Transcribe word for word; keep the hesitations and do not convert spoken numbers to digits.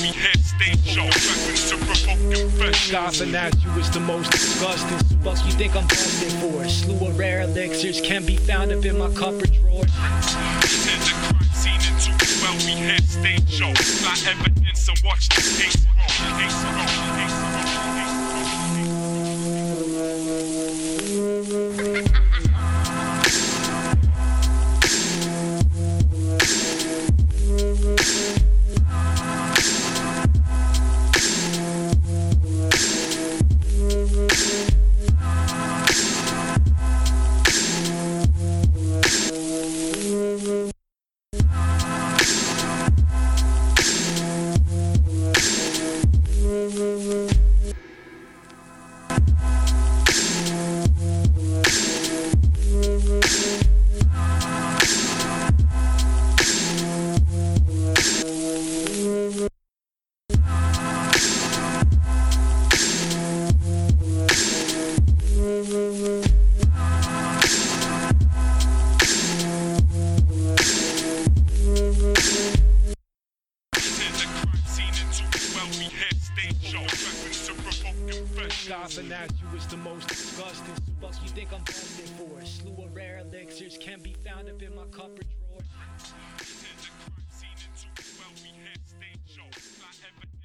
head stage show. Weapons to provoke confession. Gossip as you is the most disgusting. So fuck you think I'm busted for? A slew of rare elixirs can be found up in my cupboard drawer. Turn the crime scene into a wealthy head stage show. Not evidence and watch the case roll. Case roll. Case roll. Gossip as you is the most disgusting. So fuck you think I'm busted for? A slew of rare elixirs can be found up in my cupboard drawer. Turn the crime scene into a wealthy head stage show. Not evidence.